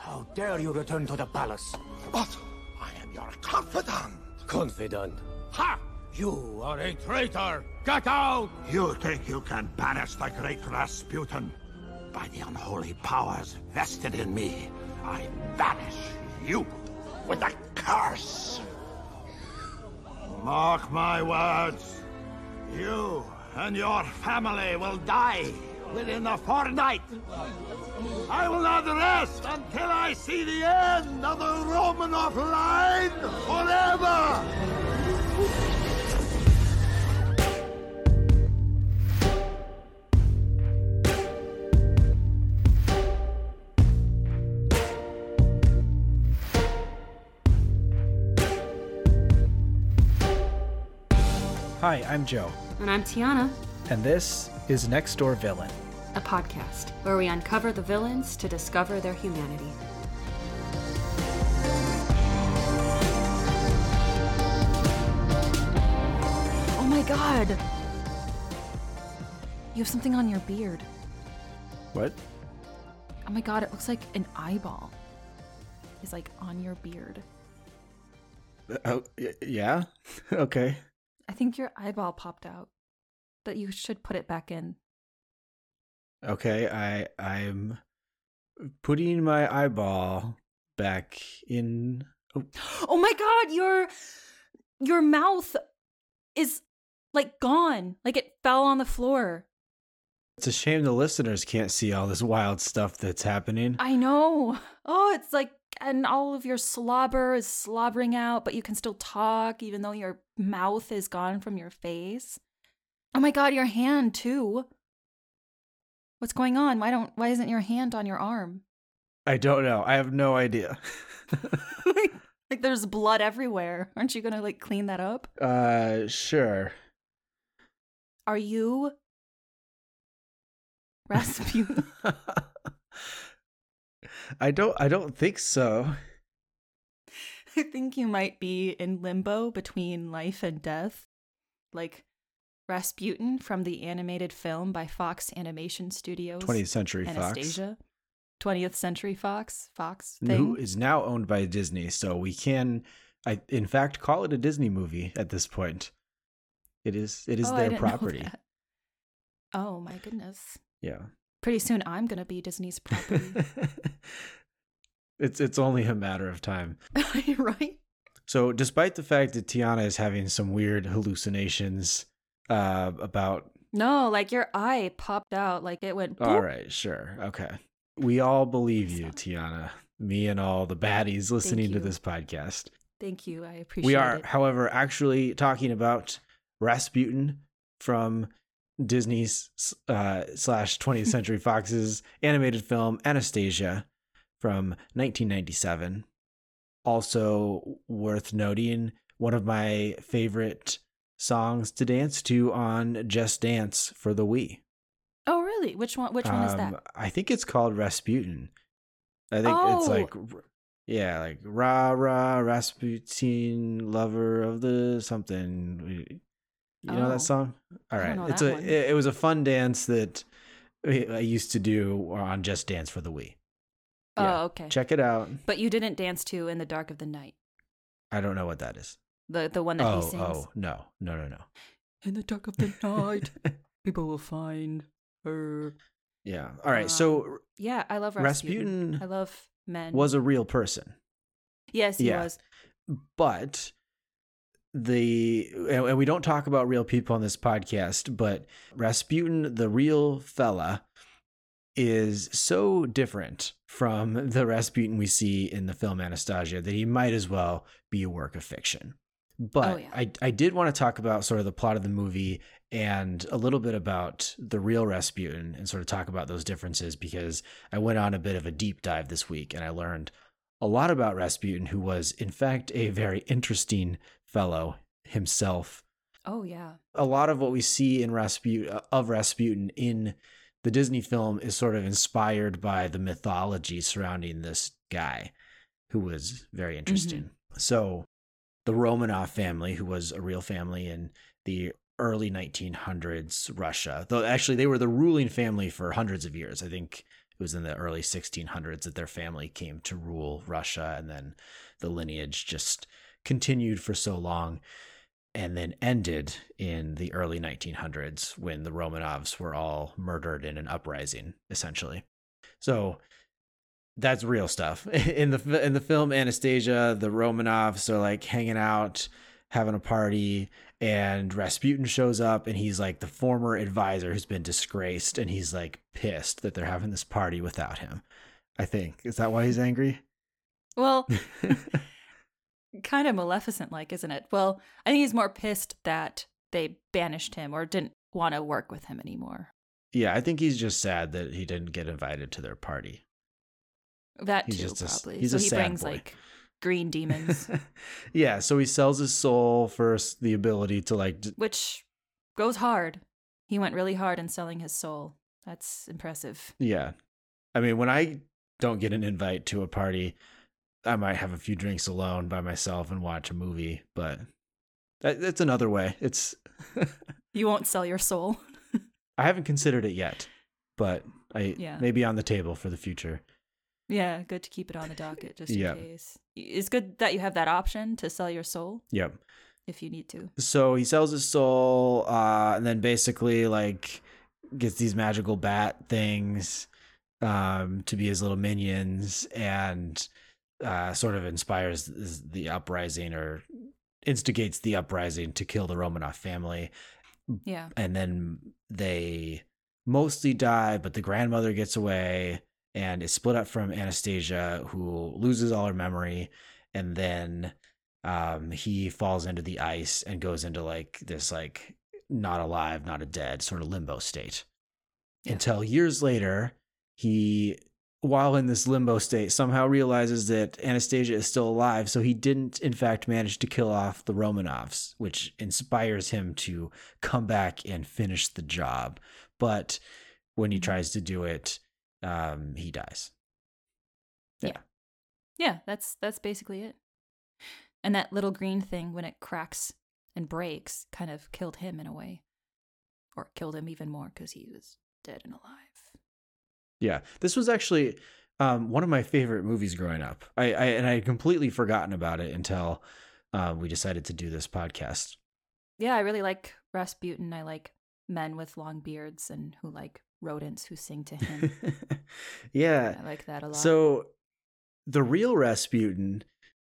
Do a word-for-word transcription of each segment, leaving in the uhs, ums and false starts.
How dare you return to the palace? But I am your confidant. Confidant? Ha! You are a traitor! Get out! You think you can banish the great Rasputin? By the unholy powers vested in me, I banish you with a curse. Mark my words. You and your family will die within a fortnight. I will not rest until I see the end of the Romanov line forever! Hi, I'm Joe. And I'm Tiana. And this is Next Door Villain, a podcast where we uncover the villains to discover their humanity. Oh my god! You have something on your beard. What? Oh my god, it looks like an eyeball is like on your beard. Uh, oh, y- yeah? Okay. I think your eyeball popped out, but you should put it back in. Okay, I I'm putting my eyeball back in. Oh, Oh my god, your your mouth is like gone. Like it fell on the floor. it's a shame the listeners can't see all this wild stuff that's happening. I know. Oh, it's like, and all of your slobber is slobbering out, but you can still talk even though your mouth is gone from your face. Oh my god, your hand too. What's going on? Why don't why isn't your hand on your arm? I don't know. I have no idea. like, like there's blood everywhere. Aren't you gonna like clean that up? uh, sure. Are you Rasputin? I don't. I don't think so. I think you might be in limbo between life and death. Like Rasputin from the animated film by Fox Animation Studios. twentieth Century Anastasia. Fox. twentieth Century Fox. Fox thing. Who is now owned by Disney, so we can, I in fact, call it a Disney movie at this point. It is. It is Oh, I their didn't know property. that. Oh my goodness. Yeah. Pretty soon I'm going to be Disney's property. it's it's only a matter of time. Right? So, despite the fact that Tiana is having some weird hallucinations uh, about. No, like your eye popped out, like it went. Boop. All right, sure, okay. We all believe you, So. Tiana. Me and all the baddies listening to you. this podcast. Thank you. I appreciate We are, it. however, actually talking about Rasputin from Disney's uh, slash twentieth Century Fox's animated film Anastasia from nineteen ninety-seven. Also worth noting, one of my favorite songs to dance to on Just Dance for the Wii. Oh, really? Which one? Which one is Um, that? I think it's called Rasputin. I think it's Oh. like, yeah, like rah rah Rasputin, lover of the something. You know Oh. that song? All I right, don't know it's that a one. it, it was a fun dance that I used to do on Just Dance for the Wii. yeah. Oh, okay. Check it out. But you didn't dance to In the Dark of the Night. I don't know what that is. The the one that Oh, he sings. oh, no, no, no, no. In the dark of the night, people will find her. Yeah. All right. So Um, Yeah, I love Rasputin. Rasputin I love men. was a real person. yes, he yeah. was. But the and and we don't talk about real people on this podcast, but Rasputin, the real fella, is so different from the Rasputin we see in the film Anastasia that he might as well be a work of fiction. But Oh, yeah. I, I did want to talk about sort of the plot of the movie and a little bit about the real Rasputin and sort of talk about those differences, because I went on a bit of a deep dive this week and I learned a lot about Rasputin, who was in fact a very interesting fellow himself. Oh, yeah. A lot of what we see in Rasputin of Rasputin in the Disney film is sort of inspired by the mythology surrounding this guy, who was very interesting. Mm-hmm. So the Romanov family, who was a real family in the early nineteen hundreds Russia, though actually they were the ruling family for hundreds of years. I think it was in the early sixteen hundreds that their family came to rule Russia, and then the lineage just continued for so long and then ended in the early nineteen hundreds when the Romanovs were all murdered in an uprising, essentially. So that's real stuff. In the in the film Anastasia, the Romanovs are like hanging out, having a party, and Rasputin shows up, and he's like the former advisor who's been disgraced, and he's like pissed that they're having this party without him. I think. Is that why he's angry? Well, kind of Maleficent-like, isn't it? Well, I think he's more pissed that they banished him or didn't want to work with him anymore. Yeah, I think he's just sad that he didn't get invited to their party. That He's too, just a- probably. he's so a he sad brings boy. like green demons, Yeah, so he sells his soul for s- the ability to like d- which goes hard. He went really hard in selling his soul. That's impressive. yeah. I mean, when I don't get an invite to a party, I might have a few drinks alone by myself and watch a movie, but that, that's another way. It's You won't sell your soul. I haven't considered it yet, but I Yeah. maybe on the table for the future. Yeah, good to keep it on the docket just in Yeah. case. It's good that you have that option to sell your soul Yep. if you need to. So he sells his soul, uh, and then basically like gets these magical bat things um, to be his little minions, and uh, sort of inspires the uprising or instigates the uprising to kill the Romanov family. Yeah. And then they mostly die, but the grandmother gets away and is split up from Anastasia, who loses all her memory, and then um he falls into the ice and goes into like this like not alive, not a dead sort of limbo state. Yeah. Until years later, he, while in this limbo state, somehow realizes that Anastasia is still alive, so he didn't in fact manage to kill off the Romanovs, which inspires him to come back and finish the job. But when he tries to do it, um he dies. Yeah, that's that's basically it. And that little green thing, when it cracks and breaks, kind of killed him in a way. Or killed him even more because he was dead and alive. Yeah, this was actually um, one of my favorite movies growing up. I, I and I had completely forgotten about it until uh, we decided to do this podcast. Yeah, I really like Rasputin. I like men with long beards and who like rodents who sing to him. Yeah. I like that a lot. So the real Rasputin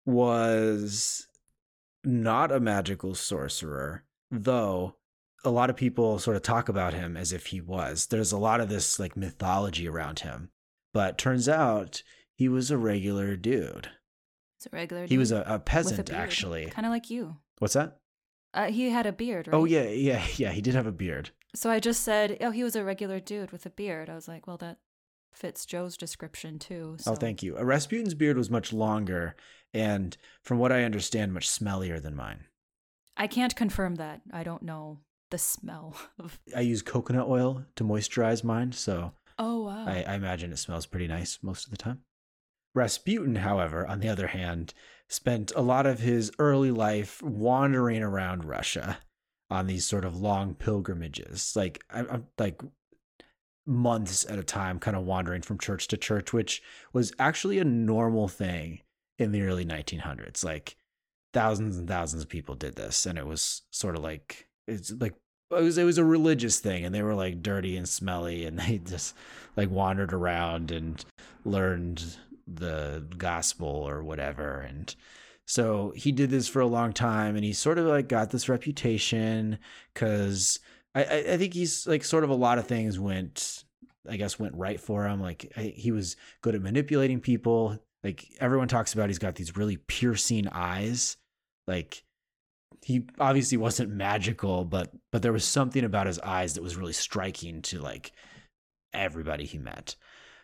was not a magical sorcerer, though a lot of people sort of talk about him as if he was. There's a lot of this like mythology around him, but turns out he was a regular dude. It's a regular He was dude a, a with peasant, beard. actually. Kind of like you. What's that? Uh, he had a beard, right? Oh, yeah, yeah, yeah. He did have a beard. So I just said, oh, he was a regular dude with a beard. I was like, well, that fits Joe's description too. So. Oh, thank you. Uh, Rasputin's beard was much longer and, from what I understand, much smellier than mine. I can't confirm that. I don't know the smell of. I use coconut oil to moisturize mine, so Oh, wow. I, I imagine it smells pretty nice most of the time. Rasputin, however, on the other hand, spent a lot of his early life wandering around Russia on these sort of long pilgrimages, like I, I'm like months at a time, kind of wandering from church to church, which was actually a normal thing in the early nineteen hundreds. Like thousands and thousands of people did this, and it was sort of like it's like it was it was a religious thing, and they were like dirty and smelly, and they just like wandered around and learned the gospel or whatever. And so he did this for a long time, and he sort of like got this reputation because I, I, I think he's like sort of a lot of things went, I guess, went right for him. Like I, he was good at manipulating people. Like everyone talks about, he's got these really piercing eyes. Like he obviously wasn't magical, but but there was something about his eyes that was really striking to like everybody he met.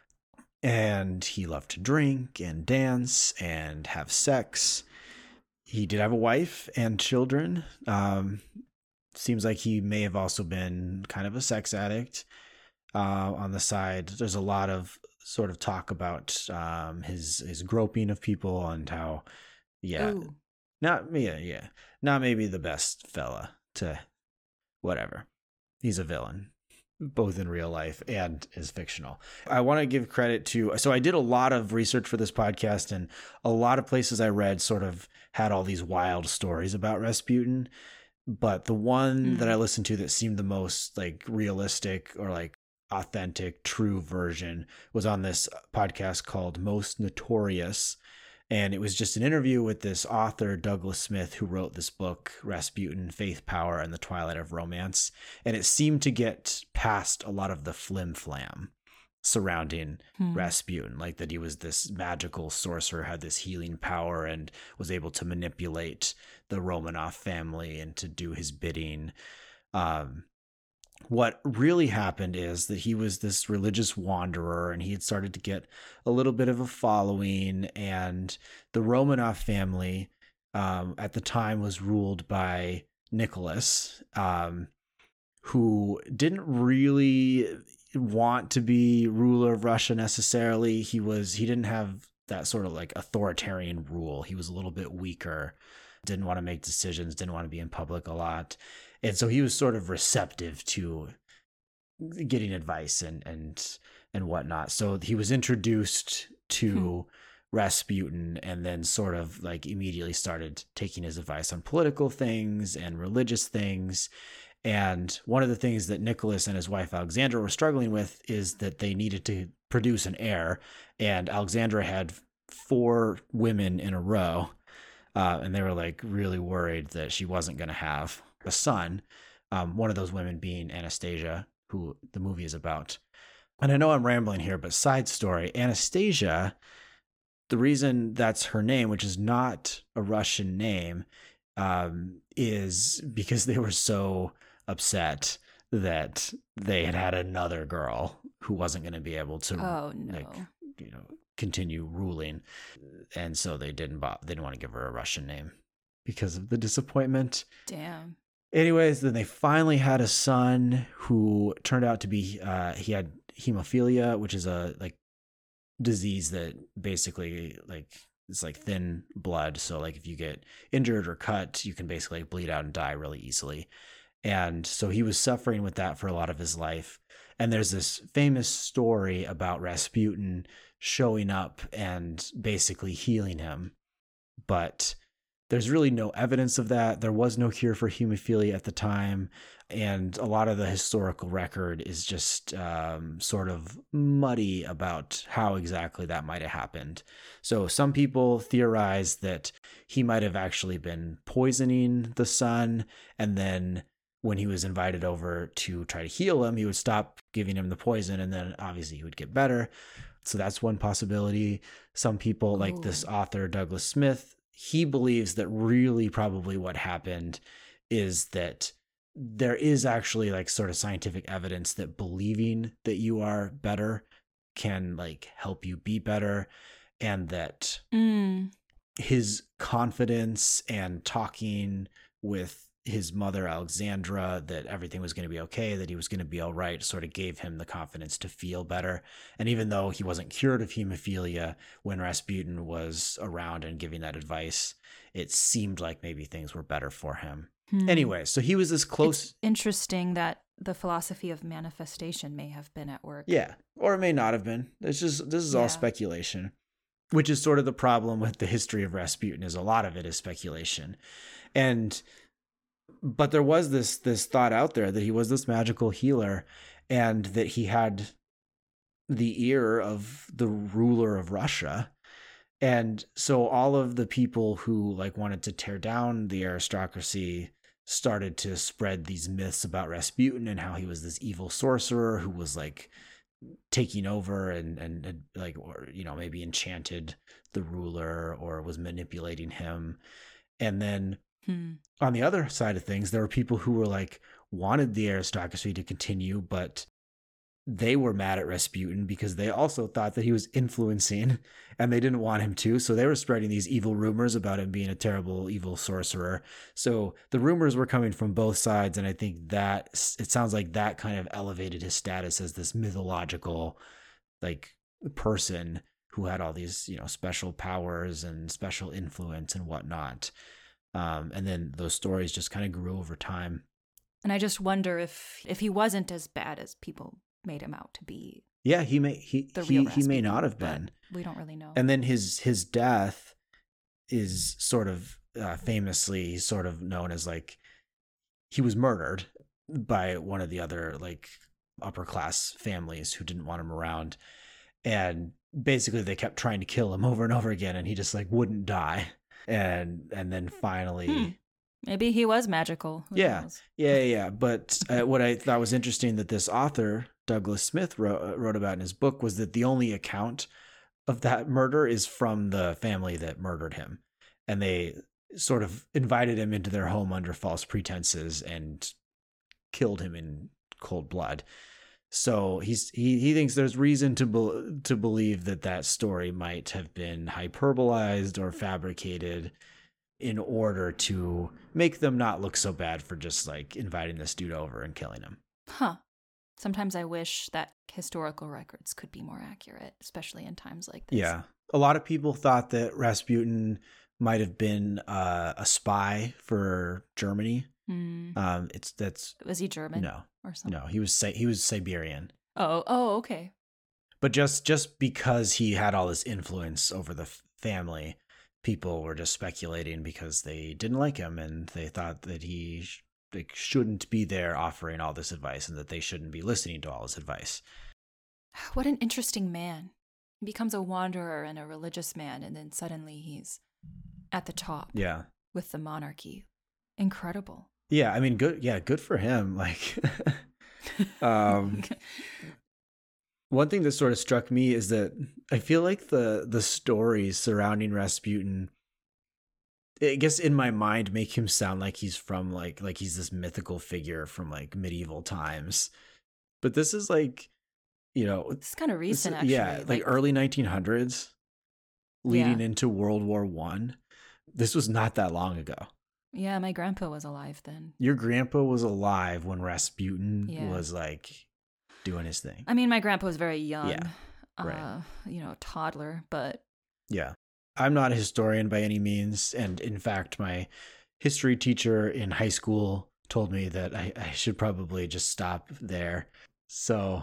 And he loved to drink and dance and have sex. He did have a wife and children. Um, seems like he may have also been kind of a sex addict uh, on the side. There's a lot of sort of talk about um, his his groping of people and how, yeah, Ooh. not yeah yeah not maybe the best fella to whatever. He's a villain. both in real life and is fictional. I want to give credit to, so I did a lot of research for this podcast, and a lot of places I read sort of had all these wild stories about Rasputin. But the one mm. that I listened to that seemed the most like realistic or like authentic, true version was on this podcast called Most Notorious. And it was just an interview with this author, Douglas Smith, who wrote this book, Rasputin, Faith, Power, and the Twilight of Romance. And it seemed to get past a lot of the flim-flam surrounding hmm. Rasputin, like that he was this magical sorcerer, had this healing power, and was able to manipulate the Romanov family and to do his bidding. Um, what really happened is that he was this religious wanderer, and he had started to get a little bit of a following, and the Romanov family um, at the time was ruled by Nicholas, um, who didn't really want to be ruler of Russia necessarily. He was, he didn't have that sort of like authoritarian rule. He was a little bit weaker, didn't want to make decisions, didn't want to be in public a lot. And so he was sort of receptive to getting advice and and and whatnot. So he was introduced to hmm. Rasputin, and then sort of like immediately started taking his advice on political things and religious things. And one of the things that Nicholas and his wife Alexandra were struggling with is that they needed to produce an heir. And Alexandra had four women in a row. Uh, and they were like really worried that she wasn't going to have a son, um, one of those women being Anastasia, who the movie is about. And I know I'm rambling here, but side story, Anastasia, the reason that's her name, which is not a Russian name, um, is because they were so upset that they had had another girl who wasn't going to be able to, oh, no. like, you know, continue ruling. And so they didn't, they didn't want to give her a Russian name because of the disappointment. Damn. Anyways, then they finally had a son who turned out to be, uh, he had hemophilia, which is a like disease that basically like, it's like thin blood. So like if you get injured or cut, you can basically bleed out and die really easily. And so he was suffering with that for a lot of his life. And there's this famous story about Rasputin showing up and basically healing him. But there's really no evidence of that. There was no cure for hemophilia at the time. And a lot of the historical record is just um, sort of muddy about how exactly that might have happened. So some people theorize that he might have actually been poisoning the son. And then when he was invited over to try to heal him, he would stop giving him the poison. And then obviously he would get better. So that's one possibility. Some people, like Ooh. This author, Douglas Smith, he believes that really probably what happened is that there is actually like sort of scientific evidence that believing that you are better can like help you be better, and that mm. his confidence and talking with his mother Alexandra that everything was going to be okay, that he was going to be all right, sort of gave him the confidence to feel better. And even though he wasn't cured of hemophilia when Rasputin was around and giving that advice, it seemed like maybe things were better for him. Hmm. Anyway, so he was this close. It's interesting that the philosophy of manifestation may have been at work. Yeah, or it may not have been. It's just, this is yeah. all speculation, which is sort of the problem with the history of Rasputin, is a lot of it is speculation. And But there was this this thought out there that he was this magical healer, and that he had the ear of the ruler of Russia. And so all of the people who like wanted to tear down the aristocracy started to spread these myths about Rasputin and how he was this evil sorcerer who was like taking over and and, and like, or you know, maybe enchanted the ruler or was manipulating him. And then Hmm. on the other side of things, there were people who were like wanted the aristocracy to continue, but they were mad at Rasputin because they also thought that he was influencing and they didn't want him to. So they were spreading these evil rumors about him being a terrible, evil sorcerer. So the rumors were coming from both sides. And I think that it sounds like that kind of elevated his status as this mythological like person who had all these, you know, special powers and special influence and whatnot. Um, and then those stories just kind of grew over time. And I just wonder if if he wasn't as bad as people made him out to be. Yeah, he may he The he, real he may Rasputin, not have but been. We don't really know. And then his his death is sort of uh, famously sort of known as like he was murdered by one of the other like upper class families who didn't want him around, and basically they kept trying to kill him over and over again, and he just like wouldn't die, and and then finally. Hmm. Maybe he was magical. Who Yeah. knows? Yeah, yeah. But uh, what I thought was interesting that this author, Douglas Smith, wrote, wrote about in his book was that the only account of that murder is from the family that murdered him. And they sort of invited him into their home under false pretenses and killed him in cold blood. So he's he, he thinks there's reason to be, to believe that that story might have been hyperbolized or fabricated in order to make them not look so bad for just like inviting this dude over and killing him. Huh. Sometimes I wish that historical records could be more accurate, especially in times like this. Yeah. A lot of people thought that Rasputin might have been uh, a spy for Germany. Hmm. Um, it's that's Was he German? no, Or something? no. He was Si- he was Siberian, Oh, oh, okay. but just just because he had all this influence over the f- family, people were just speculating because they didn't like him and they thought that he sh- like shouldn't be there offering all this advice and that they shouldn't be listening to all his advice. What an interesting man. He becomes a wanderer and a religious man, and then suddenly he's at the top Yeah. with the monarchy. Incredible. Yeah, I mean, good. Yeah, good for him. Like, um, one thing that sort of struck me is that I feel like the the stories surrounding Rasputin, I guess in my mind, make him sound like he's from like like he's this mythical figure from like medieval times. But this is like, you know, It's kind of this- recent, actually. yeah, like, early nineteen hundreds, leading Yeah. into World War One. This was not that long ago. Yeah, my grandpa was alive then. Your grandpa was alive when Rasputin Yeah. was like doing his thing. I mean, my grandpa was very young. Yeah, right. Uh, you know, toddler, but Yeah. I'm not a historian by any means. And in fact, my history teacher in high school told me that I, I should probably just stop there. So,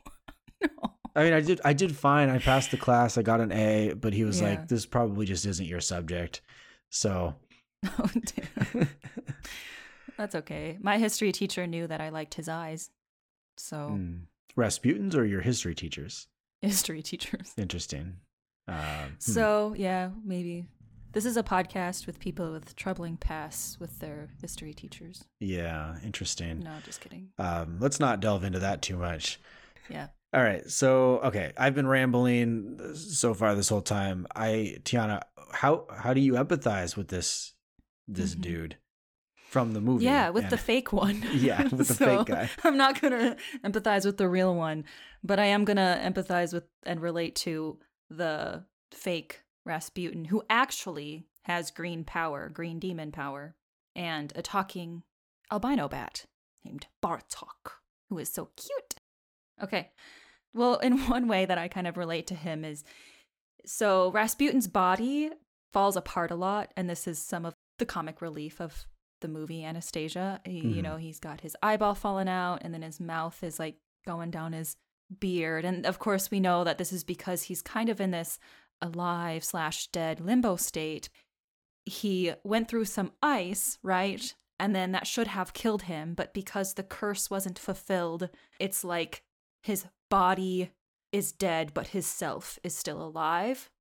no. I mean, I did, I did fine. I passed the class. I got an A, but he was Yeah. like, this probably just isn't your subject. So, Oh, dear. That's okay. My history teacher knew that I liked his eyes. So, mm. Rasputin's or your history teachers? history teachers. Interesting. Um, hmm. So, yeah, maybe. This is a podcast with people with troubling pasts with their history teachers. Yeah, interesting. No, just kidding. Um, let's not delve into that too much. Yeah. All right. So, okay, I've been rambling so far this whole time. I, Tiana, how how do you empathize with this this Mhm. dude from the movie? Yeah, with the And- fake one. Yeah, with the So, fake guy. I'm not going to empathize with the real one, but I am going to empathize with and relate to the fake Rasputin, who actually has green power, green demon power, and a talking albino bat named Bartok, who is so cute. Okay. Well, in one way that I kind of relate to him is so Rasputin's body falls apart a lot, and this is some of the comic relief of the movie Anastasia. He, Mhm. You know, he's got his eyeball falling out, and then his mouth is like going down his beard. And of course, we know that this is because he's kind of in this alive slash dead limbo state. He went through some ice, right? And then that should have killed him. But because the curse wasn't fulfilled, it's like his body is dead, but his self is still alive.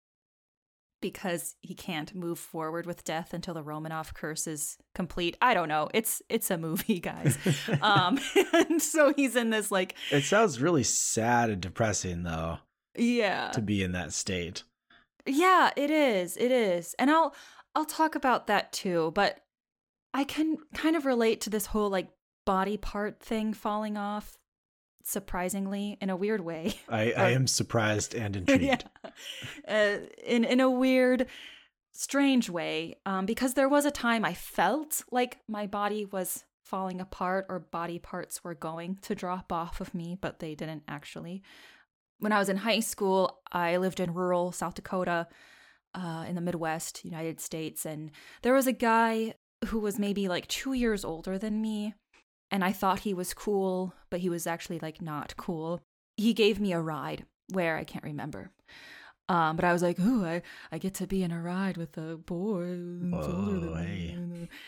Because he can't move forward with death until the Romanov curse is complete. I don't know. It's it's a movie, guys. um, and so he's in this like, It sounds really sad and depressing, though, yeah, to be in that state. yeah, it is, it is, and I'll I'll talk about that too. But I can kind of relate to this whole like body part thing falling off, surprisingly, in a weird way. I, I am surprised and intrigued. yeah. Uh, in in a weird, strange way, um, because there was a time I felt like my body was falling apart or body parts were going to drop off of me, but they didn't actually. When I was in high school, I lived in rural South Dakota, uh, in the Midwest, United States, and there was a guy who was maybe like two years older than me. and I thought he was cool, but he was actually like not cool. He gave me a ride where I can't remember. Um, but I was like, ooh, I, I get to be in a ride with a boy. Whoa, hey.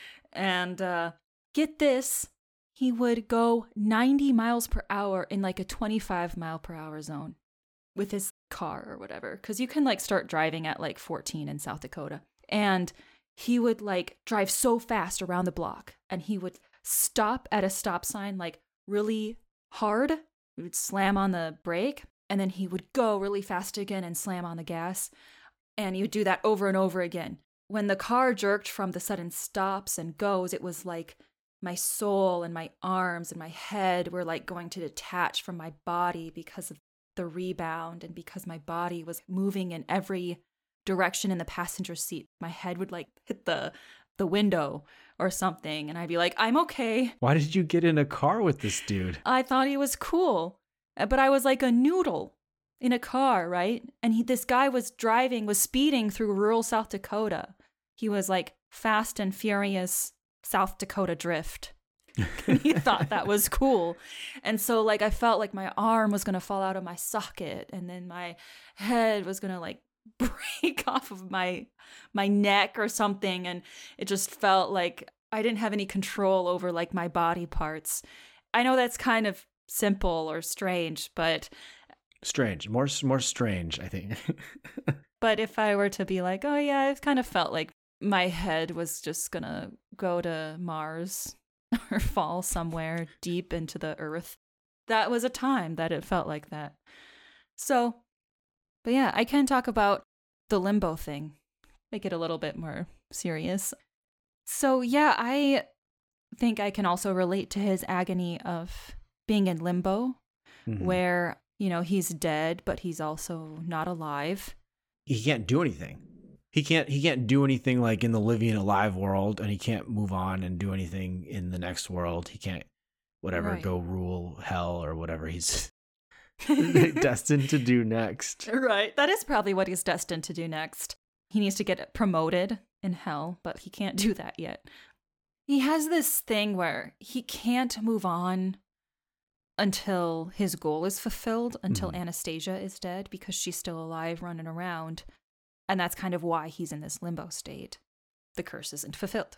And uh, get this, he would go ninety miles per hour in like a twenty-five mile per hour zone with his car or whatever. Because you can like start driving at like fourteen in South Dakota. And he would like drive so fast around the block, and he would stop at a stop sign like really hard. He would slam on the brake, and then he would go really fast again and slam on the gas. And he would do that over and over again. When the car jerked from the sudden stops and goes, it was like my soul and my arms and my head were like going to detach from my body because of the rebound, and because my body was moving in every direction in the passenger seat. My head would like hit the the window or something, and I'd be like, I'm okay. Why did you get in a car with this dude? I thought he was cool, but I was like a noodle in a car, right? And he, this guy was driving, was speeding through rural South Dakota. He was like Fast and Furious South Dakota drift. He thought that was cool. And so like I felt like my arm was going to fall out of my socket, and then my head was going to like break off of my my neck or something, and it just felt like I didn't have any control over like my body parts. I know that's kind of simple or strange, but Strange. More more strange, I think. but if I were to be like, oh yeah, I've kind of felt like my head was just gonna go to Mars or fall somewhere deep into the earth. That was a time that it felt like that. So, but yeah, I can talk about the limbo thing, make it a little bit more serious. So yeah, I think I can also relate to his agony of being in limbo, mm-hmm. where, you know, he's dead, but he's also not alive. He can't do anything. He can't he can't do anything like in the living alive world, and he can't move on and do anything in the next world. He can't whatever right. go rule hell or whatever he's destined to do next. Right. That is probably what he's destined to do next. He needs to get promoted in hell, but he can't do that yet. He has this thing where he can't move on until his goal is fulfilled, until mm-hmm. Anastasia is dead, because she's still alive running around. And that's kind of why he's in this limbo state. The curse isn't fulfilled.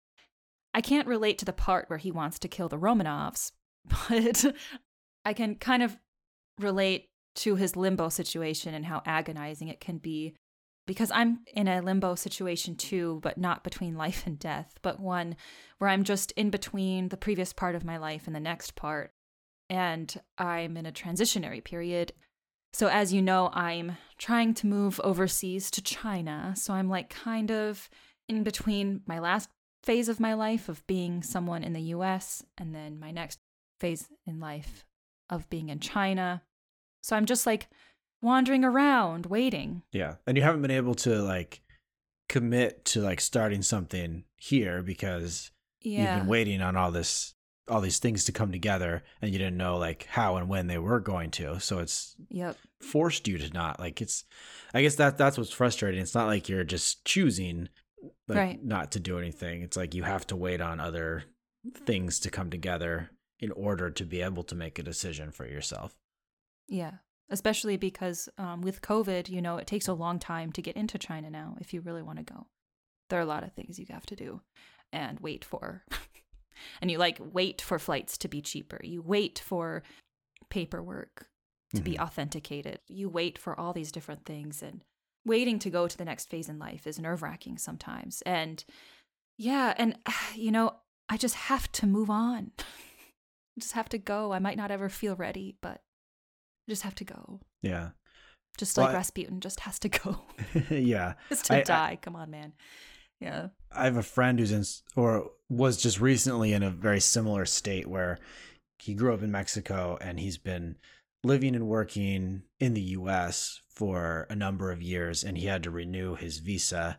I can't relate to the part where he wants to kill the Romanovs, but I can kind of relate to his limbo situation and how agonizing it can be, because I'm in a limbo situation too, but not between life and death, but one where I'm just in between the previous part of my life and the next part. And I'm in a transitionary period. So as you know, I'm trying to move overseas to China. So I'm like kind of in between my last phase of my life of being someone in the U S and then my next phase in life of being in China. So I'm just like wandering around, waiting. Yeah. And you haven't been able to like commit to like starting something here because yeah. you've been waiting on all this all these things to come together, and you didn't know like how and when they were going to. So it's yep. forced you to not like it's, I guess that that's what's frustrating. It's not like you're just choosing like, right. not to do anything. It's like you have to wait on other things to come together in order to be able to make a decision for yourself. Yeah. Especially because um, with COVID, you know, it takes a long time to get into China now if you really want to go. There are a lot of things you have to do and wait for. And you like wait for flights to be cheaper. You wait for paperwork to mm-hmm. be authenticated. You wait for all these different things, and waiting to go to the next phase in life is nerve-wracking sometimes. And yeah, and you know, I just have to move on. I just have to go. I might not ever feel ready, but I just have to go. Yeah. Just well, like I... Rasputin just has to go. Yeah. Just to I, die. I... Come on, man. Yeah. I have a friend who's in, or was just recently in a very similar state where he grew up in Mexico and he's been living and working in the U S for a number of years, and he had to renew his visa,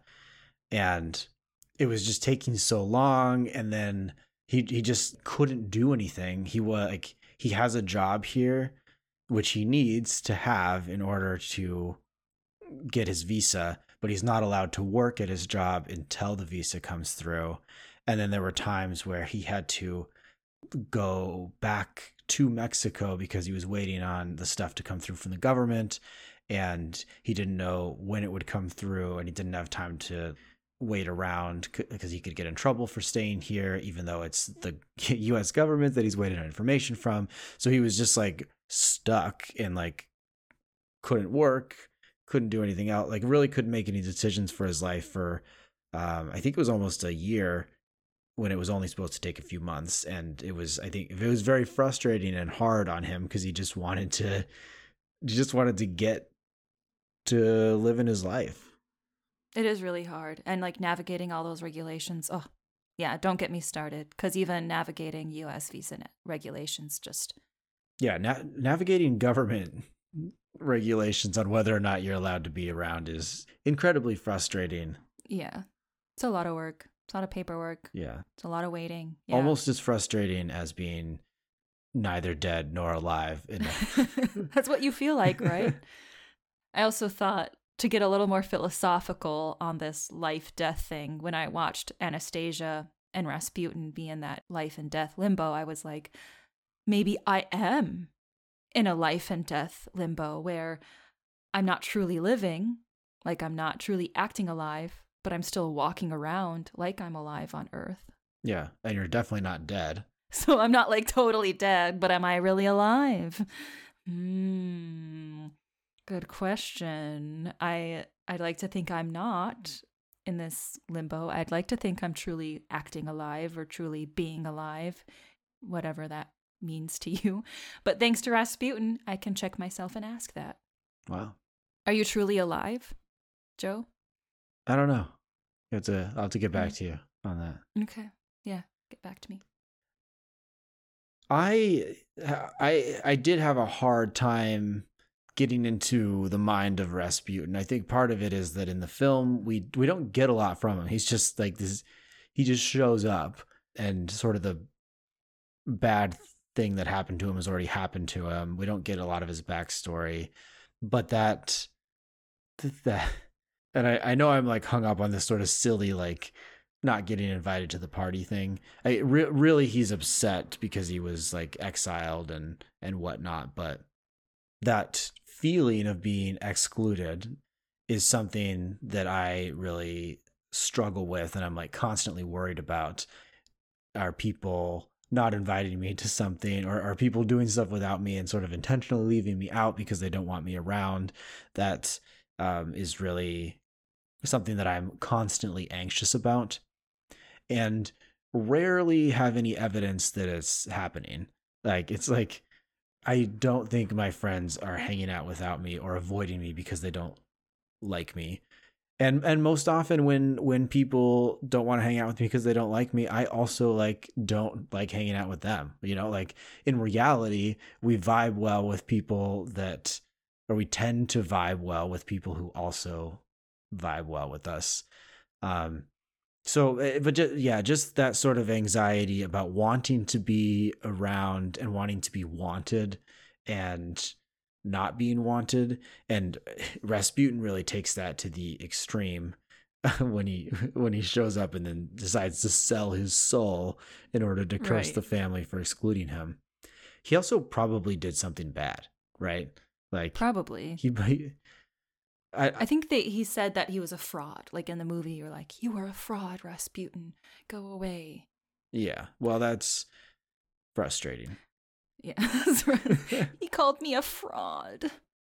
and it was just taking so long. And then he, he just couldn't do anything. He was like, he has a job here, which he needs to have in order to get his visa, but he's not allowed to work at his job until the visa comes through. And then there were times where he had to go back to Mexico because he was waiting on the stuff to come through from the government, and he didn't know when it would come through, and he didn't have time to wait around because he could get in trouble for staying here, even though it's the U S government that he's waiting on information from. So he was just like stuck and like couldn't work, couldn't do anything else, like really couldn't make any decisions for his life for um I think it was almost a year, when it was only supposed to take a few months. And it was, I think it was very frustrating and hard on him because he just wanted to he just wanted to get to live in his life. It is really hard. And like navigating all those regulations. Oh, yeah, don't get me started. Because even navigating U S visa regulations just. Yeah, na- navigating government regulations on whether or not you're allowed to be around is incredibly frustrating. Yeah, it's a lot of work. It's a lot of paperwork. Yeah. It's a lot of waiting. Yeah. Almost as frustrating as being neither dead nor alive. In That's what you feel like, right? I also thought, to get a little more philosophical on this life-death thing, when I watched Anastasia and Rasputin be in that life and death limbo, I was like, maybe I am in a life and death limbo where I'm not truly living, like I'm not truly acting alive, but I'm still walking around like I'm alive on Earth. Yeah, and you're definitely not dead. So I'm not like totally dead, but am I really alive? Hmm. Good question. I I'd like to think I'm not in this limbo. I'd like to think I'm truly acting alive or truly being alive, whatever that means to you. But thanks to Rasputin, I can check myself and ask that. Wow. Are you truly alive, Joe? I don't know. You have to, I'll have to get back to you on that. Okay. Yeah, get back to me. I I I did have a hard time getting into the mind of Rasputin. I think part of it is that in the film we we don't get a lot from him. He's just like this, he just shows up, and sort of the bad thing that happened to him has already happened to him. We don't get a lot of his backstory, but that that and I, I know I'm like hung up on this sort of silly like not getting invited to the party thing. I re- really he's upset because he was like exiled and and whatnot, but that feeling of being excluded is something that I really struggle with, and I'm like constantly worried about. Are people not inviting me to something, or are people doing stuff without me and sort of intentionally leaving me out because they don't want me around? That um, is really something that I'm constantly anxious about, and rarely have any evidence that it's happening. Like, it's like, I don't think my friends are hanging out without me or avoiding me because they don't like me. And and most often when when people don't want to hang out with me because they don't like me, I also like don't like hanging out with them. You know, like in reality, we vibe well with people that, or we tend to vibe well with people who also vibe well with us. Um, so, but just, yeah, just that sort of anxiety about wanting to be around and wanting to be wanted and not being wanted. And Rasputin really takes that to the extreme when he when he shows up and then decides to sell his soul in order to curse Right. the family for excluding him. He also probably did something bad, right? Like Probably. he, he I, I think that he said that he was a fraud. Like in the movie, you're like, you are a fraud, Rasputin. Go away. yeah. Well, that's frustrating. Yeah, that's right. He called me a fraud.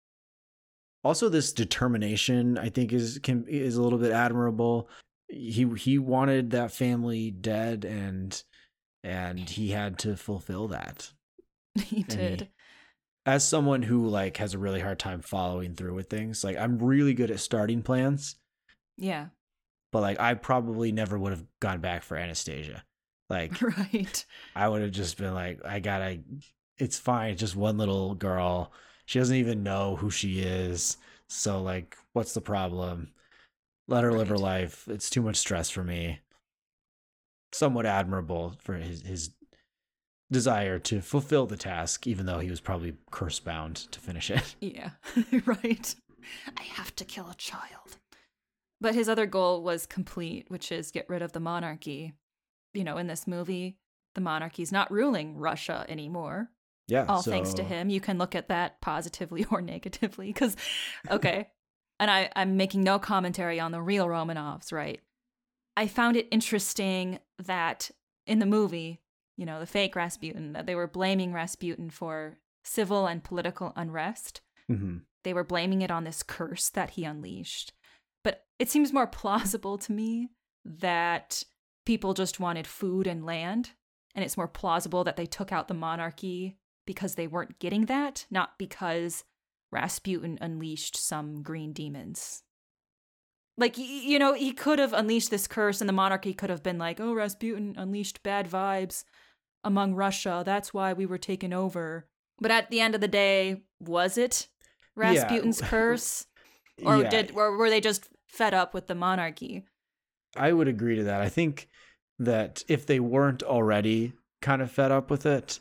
Also, this determination, I think, is can is a little bit admirable. He he wanted that family dead, and and he had to fulfill that. He And did. he- as someone who like has a really hard time following through with things, like I'm really good at starting plans, Yeah, but like I probably never would have gone back for Anastasia. Like right. I would have just been like, I gotta, it's fine. It's just one little girl. She doesn't even know who she is. So like, what's the problem? Let her live her Right. life. It's too much stress for me. Somewhat admirable for his, his desire to fulfill the task, even though he was probably curse bound to finish it. Yeah, right. I have to kill a child. But his other goal was complete, which is get rid of the monarchy. You know, in this movie, the monarchy's not ruling Russia anymore. Yeah. All so, thanks to him. You can look at that positively or negatively. Because, okay. And I, I'm making no commentary on the real Romanovs, right? I found it interesting that in the movie, you know, the fake Rasputin, that they were blaming Rasputin for civil and political unrest. Mm-hmm. They were blaming it on this curse that he unleashed. But it seems more plausible to me that people just wanted food and land. And it's more plausible that they took out the monarchy because they weren't getting that, not because Rasputin unleashed some green demons. Like, you know, he could have unleashed this curse and the monarchy could have been like, oh, Rasputin unleashed bad vibes among Russia. That's why we were taken over. But at the end of the day, was it Rasputin's yeah. curse? Or yeah. did or were they just fed up with the monarchy? I would agree to that. I think that if they weren't already kind of fed up with it,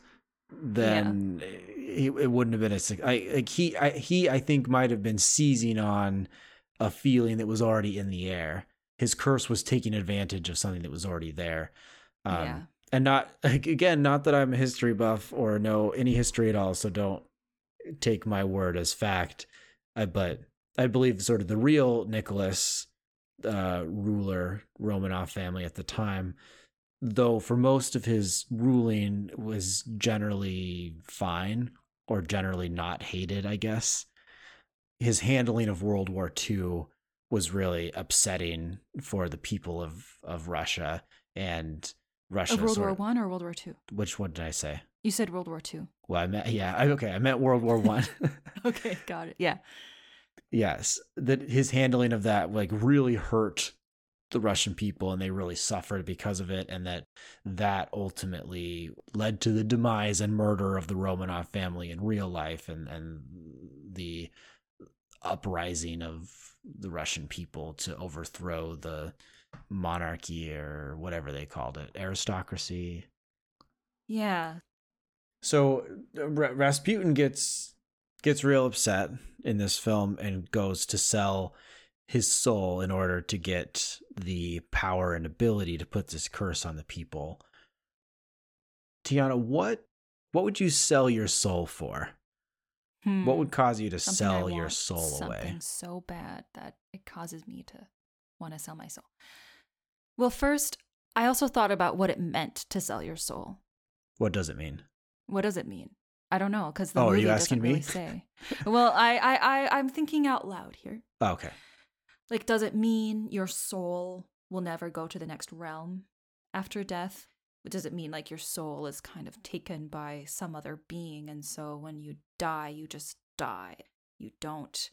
then yeah. it, it wouldn't have been a. I like he. I, he. I think might have been seizing on a feeling that was already in the air. His curse was taking advantage of something that was already there. Um, yeah. And not again, not that I'm a history buff or know any history at all, so don't take my word as fact. I, but I believe sort of the real Nicholas uh, ruler, Romanov family at the time, though for most of his ruling was generally fine or generally not hated, I guess. His handling of World War Two was really upsetting for the people of, of Russia and Russia. Of World sort War of, One or World War Two? Which one did I say? You said World War Two. Well, I meant, yeah, I, okay, I meant World War One. Okay, got it. Yeah. Yes, that his handling of that like really hurt the Russian people and they really suffered because of it, and that that ultimately led to the demise and murder of the Romanov family in real life, and and the uprising of the Russian people to overthrow the monarchy or whatever they called it, aristocracy. Yeah. So R- Rasputin gets gets real upset in this film and goes to sell his soul in order to get the power and ability to put this curse on the people. Tiana, what what would you sell your soul for? Hmm. What would cause you to Something sell I your want soul away? Something so bad that it causes me to want to sell my soul. Well, first, I also thought about what it meant to sell your soul. What does it mean? What does it mean? I don't know, because the oh, movie are you asking doesn't me? really say. Well, I, I, I, I'm thinking out loud here. Oh, okay. Like, does it mean your soul will never go to the next realm after death? Does it mean like your soul is kind of taken by some other being, and so when you die, you just die? You don't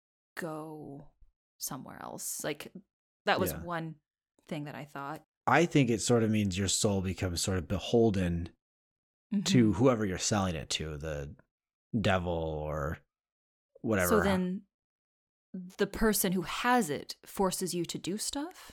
go somewhere else. Like, that was Yeah. one thing that I thought. I think it sort of means your soul becomes sort of beholden Mm-hmm. to whoever you're selling it to, the devil or whatever. So then the person who has it forces you to do stuff?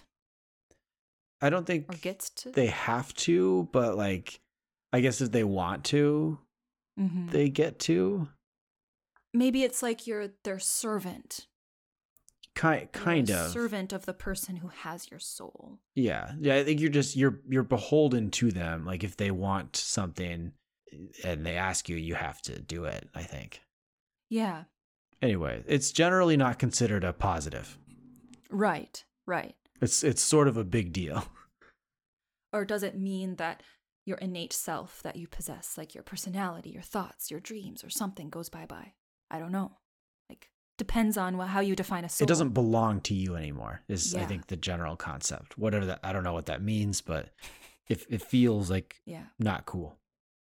I don't think Or gets to? they have to, but like, I guess if they want to, Mm-hmm. they get to. Maybe it's like you're their servant. Kind, kind You're a of. servant of the person who has your soul. Yeah. Yeah. I think you're just, you're, you're beholden to them. Like if they want something and they ask you, you have to do it, I think. Yeah. Anyway, it's generally not considered a positive. Right. Right. It's, it's sort of a big deal. Or does it mean that your innate self that you possess, like your personality, your thoughts, your dreams, or something goes bye-bye? I don't know. Like, depends on how you define a soul. It doesn't belong to you anymore is Yeah. I think the general concept. Whatever that, I don't know what that means, but if it feels like Yeah. not cool.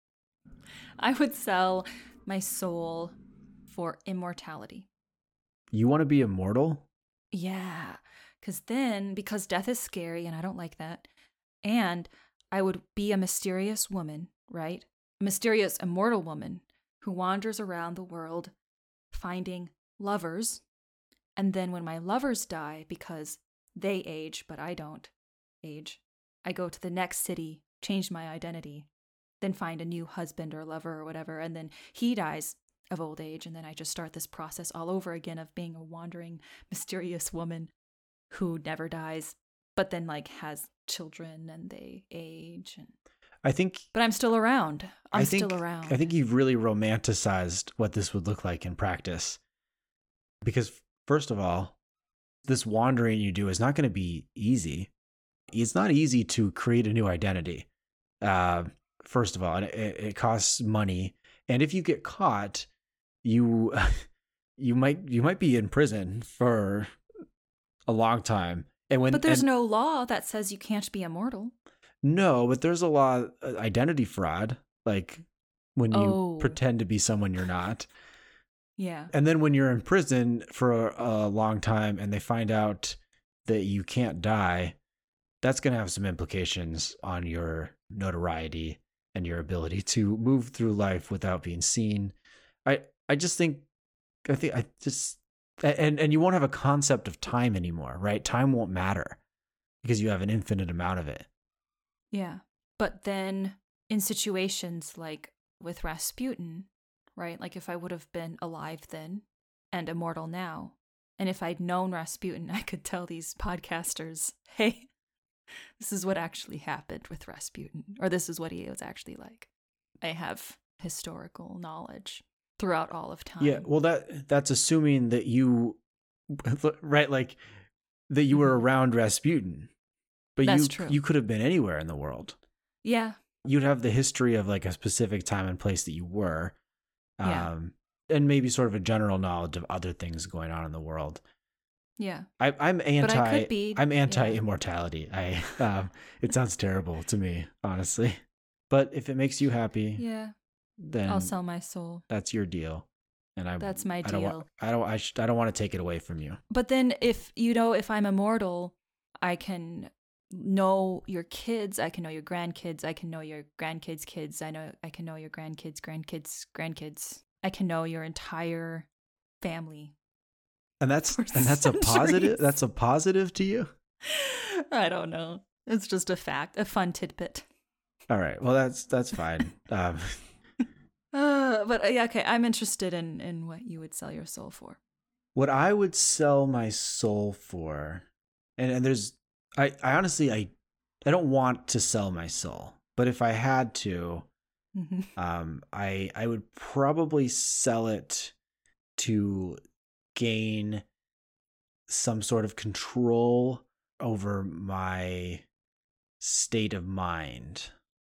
I would sell my soul for immortality. You want to be immortal? Yeah. Because then, because death is scary and I don't like that, and I would be a mysterious woman, right? A mysterious immortal woman who wanders around the world finding lovers. And then when my lovers die because they age, but I don't age, I go to the next city, change my identity, then find a new husband or lover or whatever. And then he dies of old age. And then I just start this process all over again of being a wandering, mysterious woman who never dies, but then like has children and they age. And I think But I'm still around. I'm I think, still around. I think you've really romanticized what this would look like in practice. Because first of all, this wandering you do is not going to be easy. It's not easy to create a new identity. Uh, first of all, and it, it costs money. And if you get caught, you you might you might be in prison for a long time. And when but there's and, no law that says you can't be immortal. No, but there's a lot of identity fraud, like when you Oh. pretend to be someone you're not. Yeah. And then when you're in prison for a, a long time and they find out that you can't die, that's going to have some implications on your notoriety and your ability to move through life without being seen. I I just think I think I just and and you won't have a concept of time anymore, right? Time won't matter because you have an infinite amount of it. Yeah. But then in situations like with Rasputin, right? Like if I would have been alive then and immortal now, and if I'd known Rasputin, I could tell these podcasters, hey, this is what actually happened with Rasputin, or this is what he was actually like. I have historical knowledge throughout all of time. Yeah, well that that's assuming that you right like that you were around Rasputin. But That's you true. you could have been anywhere in the world. Yeah. You'd have the history of like a specific time and place that you were. Um Yeah. and maybe sort of a general knowledge of other things going on in the world. Yeah. I I'm anti I could be- I'm anti yeah. immortality. I um it sounds terrible to me, honestly. But if it makes you happy, Yeah. then I'll sell my soul. that's your deal. And I That's my I don't wa- deal. I don't I, sh- I don't want to take it away from you. But then if, you know, if I'm immortal, I can know your kids, I can know your grandkids, I can know your grandkids' kids, I know I can know your grandkids, grandkids, grandkids. I can know your entire family. And that's For and that's a positive centuries. that's a positive to you? I don't know. It's just a fact, a fun tidbit. All right. Well, that's that's fine. Um Uh, but uh, yeah, okay, I'm interested in in what you would sell your soul for. what I would sell my soul for, and, and there's, I, I honestly, I, I don't want to sell my soul, but if I had to, Mm-hmm. um, I, I would probably sell it to gain some sort of control over my state of mind.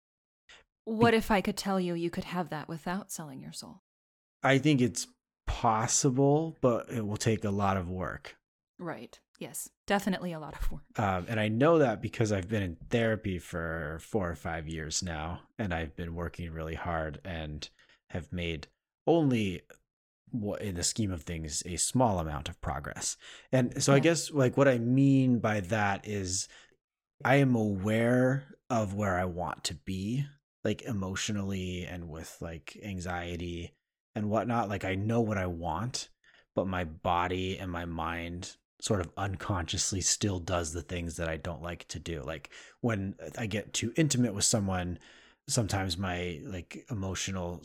What if I could tell you you could have that without selling your soul? I think it's possible, but it will take a lot of work. Right. Yes. Definitely a lot of work. Um, and I know that because I've been in therapy for four or five years now, and I've been working really hard and have made only, what in the scheme of things, a small amount of progress. And so I Yeah. guess like what I mean by that is I am aware of where I want to be, like emotionally and with like anxiety and whatnot. Like I know what I want, but my body and my mind sort of unconsciously still does the things that I don't like to do. Like when I get too intimate with someone, sometimes my like emotional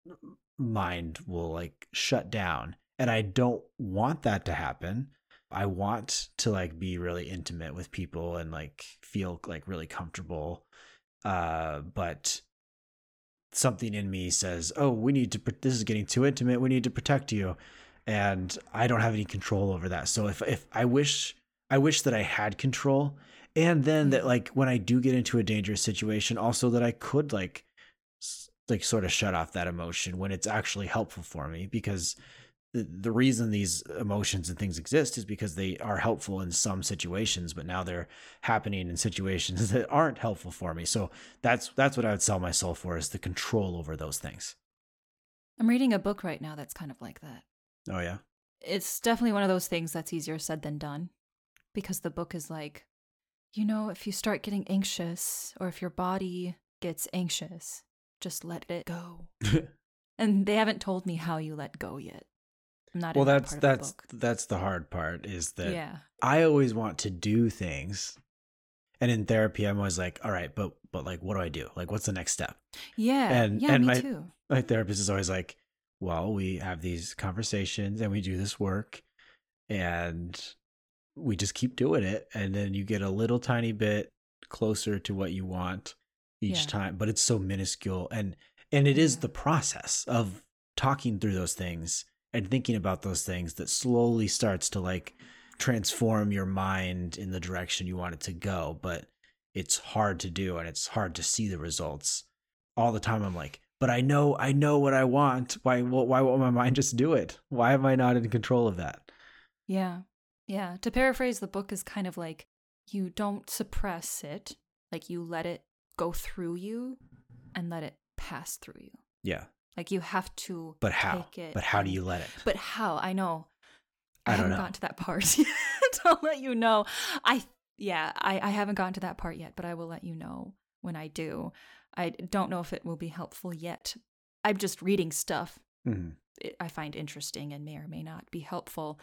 mind will like shut down, and I don't want that to happen. I want to like be really intimate with people and like feel like really comfortable. Uh, but something in me says, "Oh, we need to. This is getting too intimate. We need to protect you," and I don't have any control over that. So if if I wish, I wish that I had control, and then that like when I do get into a dangerous situation, also that I could like s- like sort of shut off that emotion when it's actually helpful for me, because the, the reason these emotions and things exist is because they are helpful in some situations, but now they're happening in situations that aren't helpful for me. So that's that's what I would sell my soul for, is the control over those things. I'm reading a book right now that's kind of like that. Oh yeah. It's definitely one of those things that's easier said than done, because the book is like, you know, if you start getting anxious or if your body gets anxious, just let it go. And they haven't told me how you let go yet. I'm not Well, in that that's part of the that's book. that's the hard part, is that Yeah. I always want to do things. And in therapy, I'm always like, all right, but but like, what do I do? Like, what's the next step? Yeah. And- yeah, and me my- too. My therapist is always like, well, we have these conversations and we do this work and we just keep doing it. And then you get a little tiny bit closer to what you want. each Yeah. time, but it's so minuscule. And, and it is the process of talking through those things and thinking about those things that slowly starts to like transform your mind in the direction you want it to go. But it's hard to do, and it's hard to see the results all the time. I'm like, but I know, I know what I want. Why, why won't my mind just do it? Why am I not in control of that? Yeah. Yeah. To paraphrase, the book is kind of like you don't suppress it, like you let it go through you and let it pass through you. Yeah. Like you have to But how? take it. But how do and- you let it? But how? I know. I don't haven't know. gotten to that part yet. I'll let you know. I yeah, I, I haven't gotten to that part yet, but I will let you know when I do. I don't know if it will be helpful yet. I'm just reading stuff Mm-hmm. it- I find interesting and may or may not be helpful.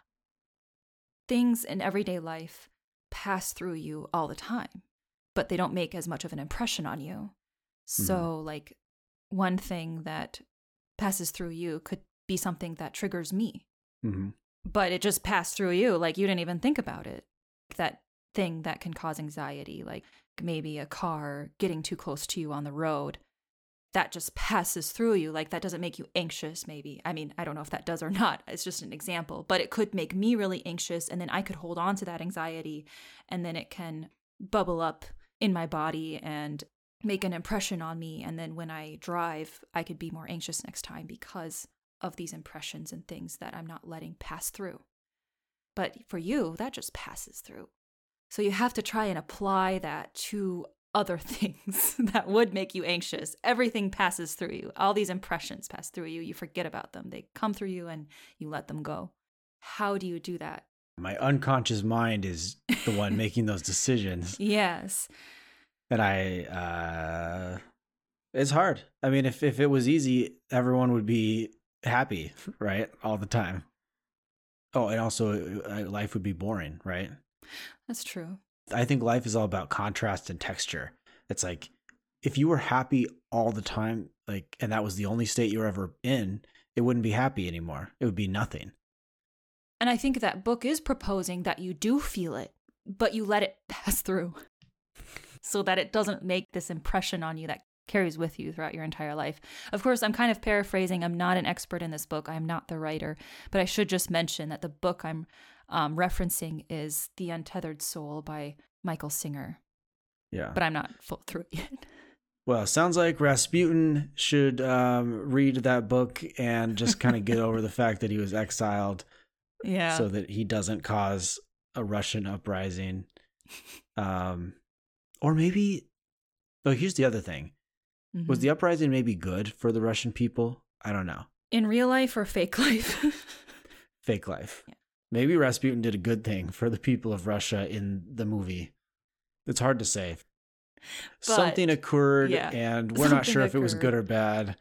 Things in everyday life pass through you all the time, but they don't make as much of an impression on you. So, like, one thing that passes through you could be something that triggers me, Mm-hmm. but it just passed through you. Like, you didn't even think about it. That thing that can cause anxiety, like maybe a car getting too close to you on the road, that just passes through you. Like, that doesn't make you anxious, maybe. I mean, I don't know if that does or not. It's just an example. But it could make me really anxious, and then I could hold on to that anxiety, and then it can bubble up in my body and make an impression on me. And then when I drive, I could be more anxious next time because of these impressions and things that I'm not letting pass through. But for you, that just passes through. So you have to try and apply that to other things that would make you anxious. Everything passes through you. All these impressions pass through you. You forget about them. They come through you and you let them go. How do you do that? My unconscious mind is the one making those decisions. Yes. And I, uh, it's hard. I mean, if, if it was easy, everyone would be happy, right? All the time. Oh, and also uh, life would be boring, right? That's true. I think life is all about contrast and texture. It's like, if you were happy all the time, like, and that was the only state you were ever in, it wouldn't be happy anymore. It would be nothing. And I think that book is proposing that you do feel it, but you let it pass through so that it doesn't make this impression on you that carries with you throughout your entire life. Of course, I'm kind of paraphrasing. I'm not an expert in this book. I'm not the writer, but I should just mention that the book I'm um, referencing is The Untethered Soul by Michael Singer, Yeah. but I'm not full through it yet. Well, sounds like Rasputin should um, read that book and just kind of get over the fact that he was exiled Yeah. so that he doesn't cause a Russian uprising. Um, or maybe, oh, here's the other thing. Mhm. Was the uprising maybe good for the Russian people? I don't know. In real life or fake life? Fake life. Yeah. Maybe Rasputin did a good thing for the people of Russia in the movie. It's hard to say. But, Something occurred, yeah, and we're not something sure if it was occurred. good or bad.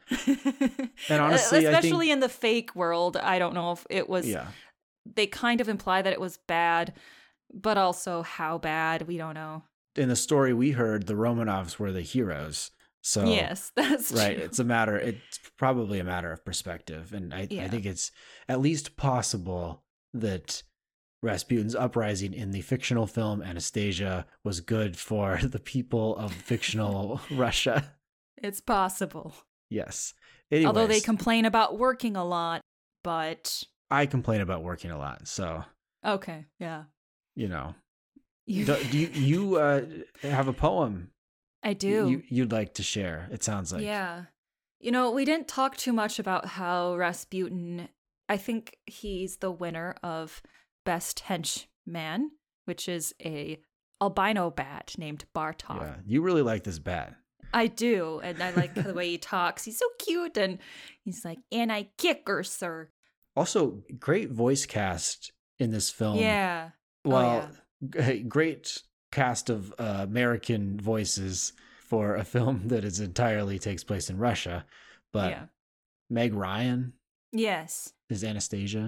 And honestly, I think- especially in the fake world, I don't know if it was. Yeah. They kind of imply that it was bad, but also how bad, we don't know. In the story we heard, the Romanovs were the heroes. So Yes, that's right. true. It's a matter. It's probably a matter of perspective, and I, Yeah. I think it's at least possible that Rasputin's uprising in the fictional film Anastasia was good for the people of fictional Russia. It's possible. Yes. Anyways, Although they complain about working a lot, but I complain about working a lot, so okay, yeah. you know. You, do, do you you uh, have a poem I do. you, you'd like to share? It sounds like. Yeah. You know, we didn't talk too much about how Rasputin, I think he's the winner of Best Henchman, which is a albino bat named Bartov. Yeah, you really like this bat. I do, and I like the way he talks. He's so cute, and he's like, and I kick her, sir. Also, great voice cast in this film. Yeah. Well, Oh, g- great cast of uh, American voices for a film that is entirely takes place in Russia. But yeah. Meg Ryan Yes. is Anastasia.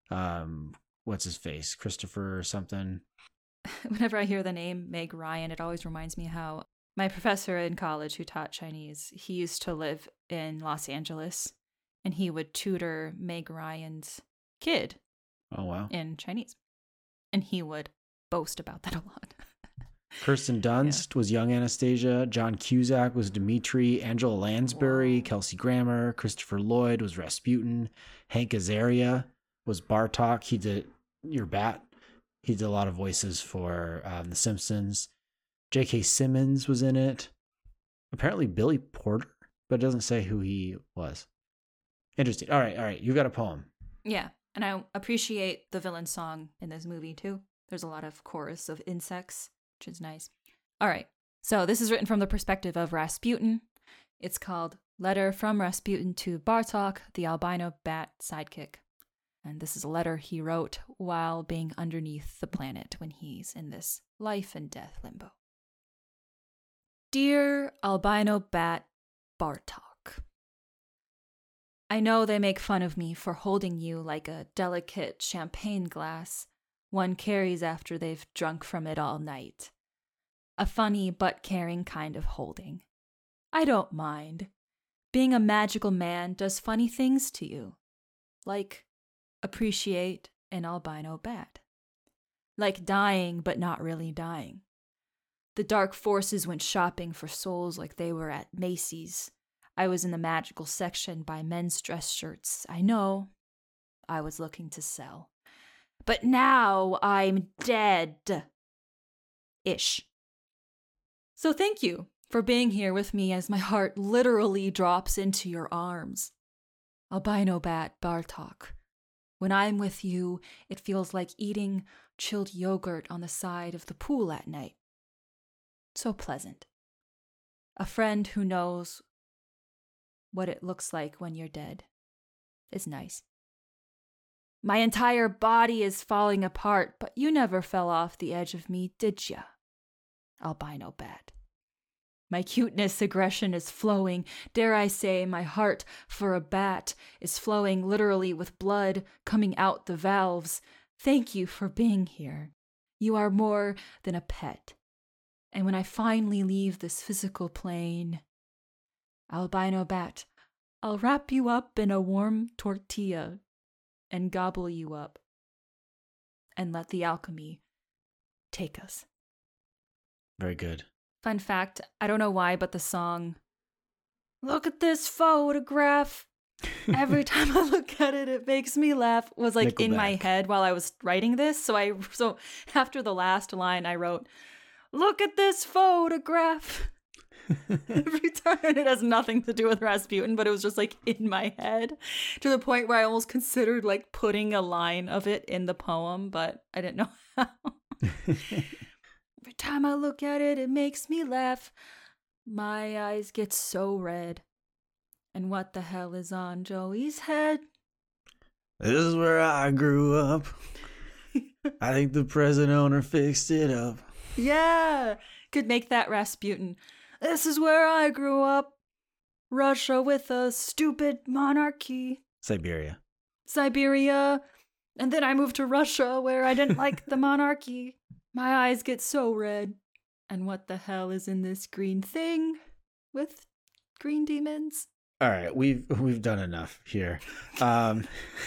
Um, what's his face? Christopher or something. Whenever I hear the name Meg Ryan, it always reminds me how my professor in college who taught Chinese, he used to live in Los Angeles, and he would tutor Meg Ryan's kid Oh wow. in Chinese. And he would boast about that a lot. Kirsten Dunst yeah. was young Anastasia. John Cusack was Dimitri. Angela Lansbury, Whoa. Kelsey Grammer. Christopher Lloyd was Rasputin. Hank Azaria was Bartok. He did your bat. He did a lot of voices for um, The Simpsons. J K. Simmons was in it. Apparently Billy Porter, but it doesn't say who he was. Interesting. All right, all right. You got a poem. Yeah, and I appreciate the villain song in this movie, too. There's a lot of chorus of insects, which is nice. All right, so this is written from the perspective of Rasputin. It's called Letter from Rasputin to Bartok, the albino bat sidekick. And this is a letter he wrote while being underneath the planet when he's in this life and death limbo. Dear albino bat Bartok, I know they make fun of me for holding you like a delicate champagne glass one carries after they've drunk from it all night. A funny but caring kind of holding. I don't mind. Being a magical man does funny things to you. Like appreciate an albino bat. Like dying but not really dying. The dark forces went shopping for souls like they were at Macy's. I was in the magical section by men's dress shirts. I know. I was looking to sell. But now I'm dead. Ish. So thank you for being here with me as my heart literally drops into your arms. Albino bat Bartok. When I'm with you, it feels like eating chilled yogurt on the side of the pool at night. So pleasant. A friend who knows what it looks like when you're dead is nice. My entire body is falling apart, but you never fell off the edge of me, did ya? Albino bat. My cuteness aggression is flowing. Dare I say my heart for a bat is flowing literally with blood coming out the valves. Thank you for being here. You are more than a pet. And when I finally leave this physical plane, albino bat, I'll wrap you up in a warm tortilla and gobble you up and let the alchemy take us. Very good. Fun fact, I don't know why, but the song, look at this photograph. Every time I look at it, it makes me laugh, was like Nickelback. In my head while I was writing this. So I, so after the last line, I wrote, look at this photograph. Every time, it has nothing to do with Rasputin, but it was just like in my head to the point where I almost considered like putting a line of it in the poem, but I didn't know how. Every time I look at it, it makes me laugh. My eyes get so red. And what the hell is on Joey's head? This is where I grew up. I think the present owner fixed it up. Yeah, could make that Rasputin. This is where I grew up. Russia with a stupid monarchy. Siberia. Siberia. And then I moved to Russia where I didn't like the monarchy. My eyes get so red. And what the hell is in this green thing with green demons? All right, we've we've done enough here. Um,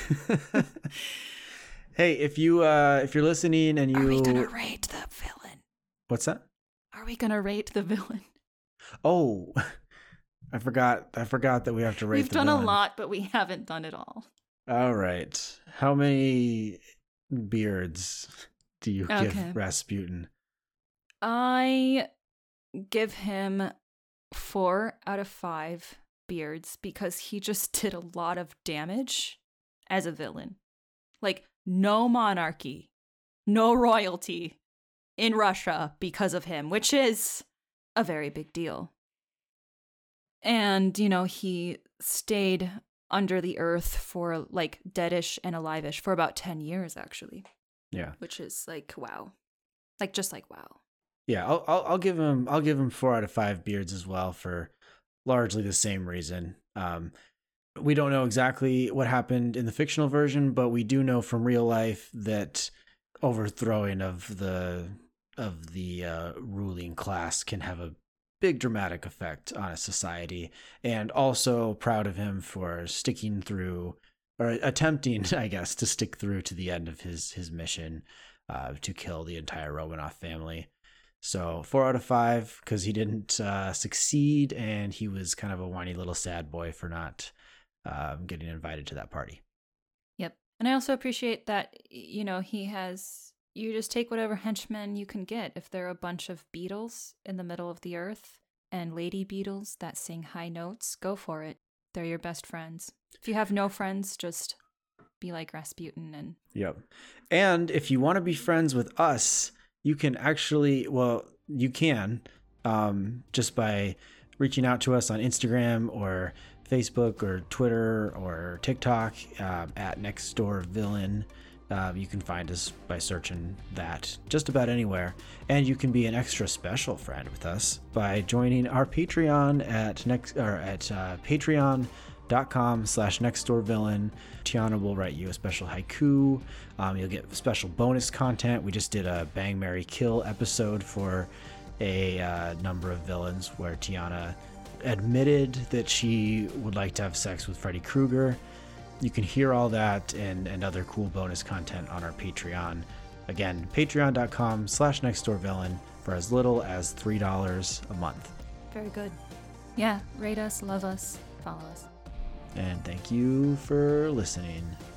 hey, if you uh, if you're listening and you, are we gonna rate the villain? What's that? Are we gonna rate the villain? Oh, I forgot. I forgot that we have to rate. We've the done villain. a lot, but we haven't done it all. All right, how many beards do you okay. give Rasputin? I give him four out of five beards because he just did a lot of damage as a villain. Like, no monarchy, no royalty in Russia because of him, which is a very big deal. And, you know, he stayed under the earth for like deadish and alive-ish for about ten years, actually. Yeah. Which is like, wow. Like, just like, wow. Yeah, I'll, I'll I'll give him I'll give him four out of five beards as well for largely the same reason. Um, we don't know exactly what happened in the fictional version, but we do know from real life that overthrowing of the of the uh, ruling class can have a big dramatic effect on a society. And also proud of him for sticking through or attempting, I guess, to stick through to the end of his his mission uh, to kill the entire Romanov family. So four out of five because he didn't uh, succeed, and he was kind of a whiny little sad boy for not um, getting invited to that party. Yep. And I also appreciate that, you know, he has, you just take whatever henchmen you can get. If there are a bunch of beetles in the middle of the earth and lady beetles that sing high notes, go for it. They're your best friends. If you have no friends, just be like Rasputin and... Yep. And if you want to be friends with us, you can actually, well, you can um, just by reaching out to us on Instagram or Facebook or Twitter or TikTok um, at Next Door Villain. Uh, you can find us by searching that just about anywhere. And you can be an extra special friend with us by joining our Patreon at next or at uh, patreon.com slash next door villain. Tiana will write you a special haiku. Um, you'll get special bonus content. We just did a Bang, Marry, Kill episode for a uh, number of villains where Tiana admitted that she would like to have sex with Freddy Krueger. You can hear all that and, and other cool bonus content on our Patreon. Again, patreon.com slash nextdoorvillain for as little as three dollars a month. Very good. Yeah, rate us, love us, follow us. And thank you for listening.